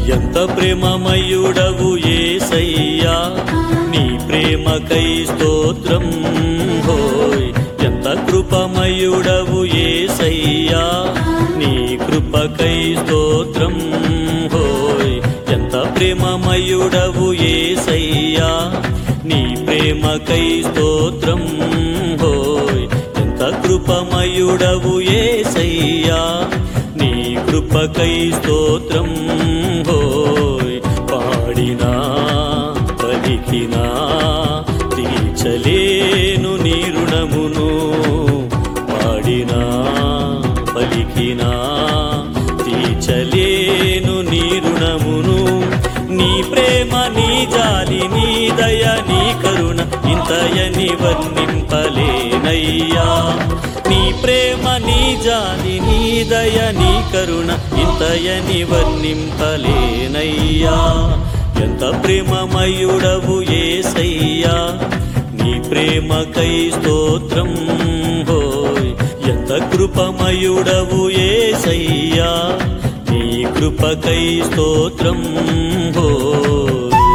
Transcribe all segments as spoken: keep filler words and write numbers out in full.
ఎంత ప్రేమమయుడవు యేసయ్యా, నీ ప్రేమకై స్తోత్రం హోయ్. ఎంత కృపమయుడవు యేసయ్యా, నీ కృపకై స్తోత్రం హోయ్. ఎంత ప్రేమమయుడవు యేసయ్యా, నీ ప్రేమకై స్తోత్రం హోయ్. ఎంత కృపమయుడవు యేసయ్యా, నీ కృపకై స్తోత్రం హోయ్. పాడినా పలికినా తీర్చలేను నీ రుణమును, పాడినా పలికినా తీర్చలేను నీ రుణమును. నీ ప్రేమ నీ జాలి నీ దయ నీ కరుణ ఇంతయని వర్ణింపలేనయ్యా. నీ ప్రేమ నీ జాలి నీ దయ నీ కరుణ ఇంతయని వర్ణింపలేనయ్యా. ఎంత ప్రేమమయుడవు యేసయ్యా, నీ ప్రేమకై స్తోత్రం హోయ్. ఎంత కృపమయుడవు యేసయ్యా, నీ కృపకై స్తోత్రం హోయ్.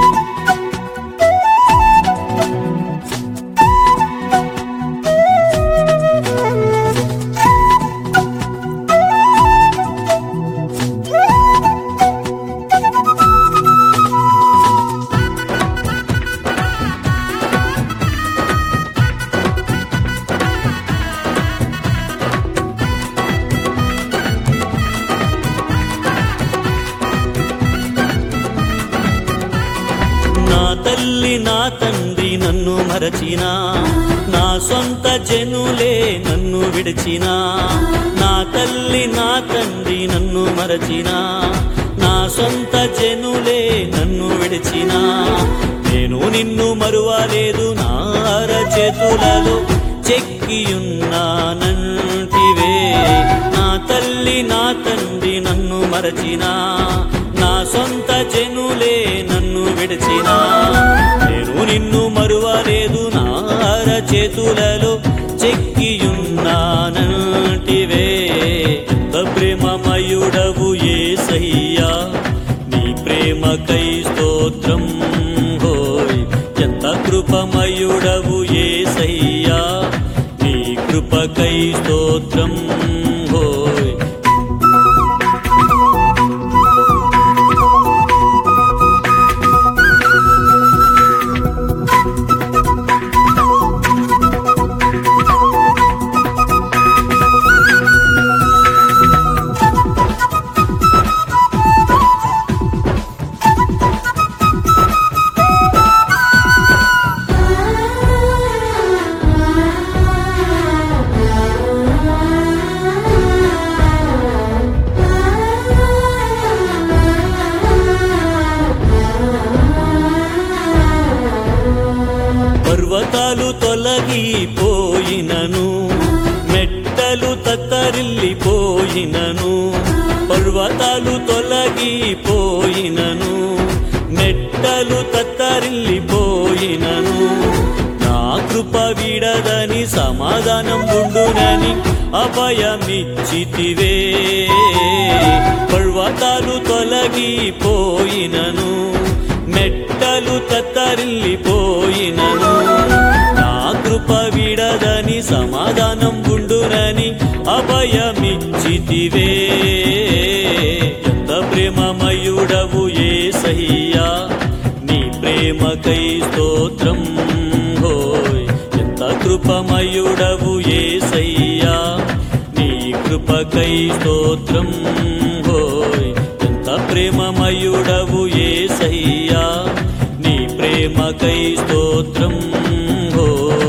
నా తల్లి నా తండ్రి నన్ను మరచినా, నా సొంత జనులే నన్ను విడిచినా. నా తల్లి నా తండ్రి నన్ను మరచినా, నా సొంత జనులే నన్ను విడిచినా. నేను నిన్ను మరువలేదు, నా అరచేతులలో చెక్కియున్నానంటివే. నా తల్లి నా తండ్రి నన్ను మరచినా, నా సొంత జనులే నన్ను విడిచినా. నేను నిన్ను మరువలేదు, నా అరచేతులలో చెక్కియున్నానంటివే. ఎంత ప్రేమమయుడవు యేసయ్యా, నీ ప్రేమకై స్తోత్రం హోయ్. ఎంత కృపమయుడవు యేసయ్యా, నీ కృపకై స్తోత్రం హోయ్. పర్వతాలు తొలగిపోయినను, మెట్టలు తత్తరిల్లిపోయినను. పర్వతాలు తొలగిపోయినను, మెట్టలు తత్తరిల్లిపోయినను. నా కృప విడదని సమాధానం ఉండునని అభయమిచ్చితివే. పర్వతాలు తొలగిపోయినను, మెట్టలు తత్తరిల్లిపోయినను. నా కృప విడదని సమాధానం ఉండునని అభయమిచ్చితివే. ఎంత ప్రేమమయుడవు యేసయ్యా, నీ ప్రేమకై స్తోత్రం హోయ్. ఎంత కృపమయుడవు యేసయ్యా, నీ కృపకై స్తోత్రం హోయ్. ఎంత ప్రేమమయుడవు యేసయ్యా, నీ ప్రేమకై స్తోత్రం హోయ్.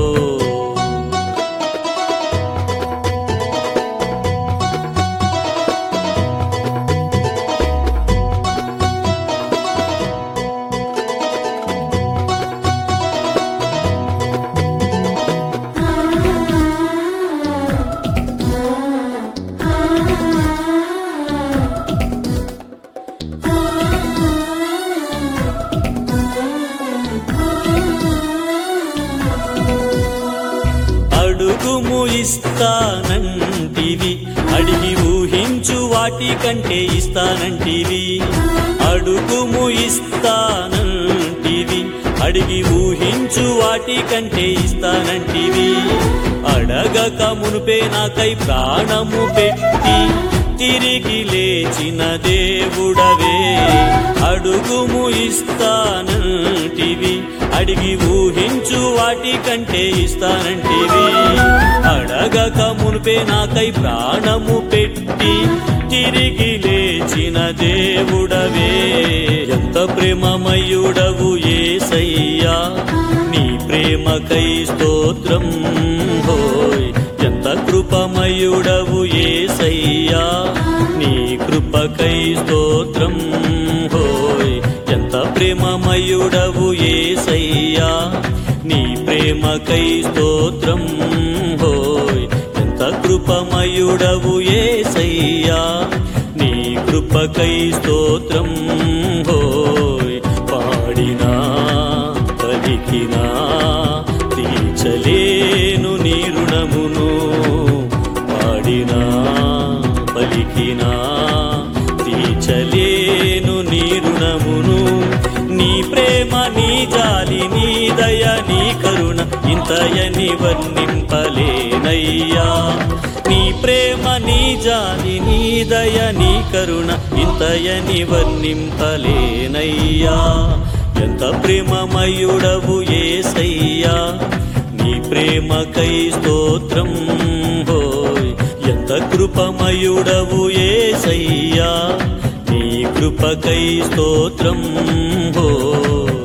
అడుగుము ఇస్తానంటివి, అడిగి ఊహించు వాటి కంటే ఇస్తానంటివి, అడుగుము ఇస్తానంటివి, అడిగి ఊహించు వాటి కంటే ఇస్తానంటివి. అడగక మునుపే నాకై ప్రాణము పెట్టి తిరిగి లేచిన దేవుడవే, అడుగుము ఇస్తానంటివి, అడిగి ఊహించు వాటి కంటే ఇస్తానంటివి. అడగక మునుపే నాకై ప్రాణము పెట్టి తిరిగి లేచిన దేవుడవే, ఎంత ప్రేమమయుడవు యేసయ్యా, నీ ప్రేమకై స్తోత్రం హోయ్. ఎంత కృపమయుడవు యేసయ్యా, నీ కృపకై స్తోత్రం హోయ్. ఎంత ప్రేమమయుడవు యేసయ్యా, నీ ప్రేమకై స్తోత్రం హోయ్. ఎంత కృపమయుడవు యేసయ్యా, నీ కృపకై స్తోత్రం హోయ్. పాడినా పలికినా తీర్చలేను నీ రుణమును, పాడినా పలికినా తీర్చలేను నీ రుణమును. నీ ప్రేమ నీ జాలి నీ దయ నీ కరుణ ఇంతయని వర్ణింపలేనయ్యా. నీ ప్రేమ నీ జాలి నీ దయ నీ కరుణ ఇంతయని వర్ణింపలేనయ్యా. ఎంత ప్రేమమయుడవు యేసయ్యా, నీ ప్రేమకై స్తోత్రం హోయ్. ఎంత కృపమయుడవు యేసయ్యా, నీ కృపకై స్తోత్రం హోయ్.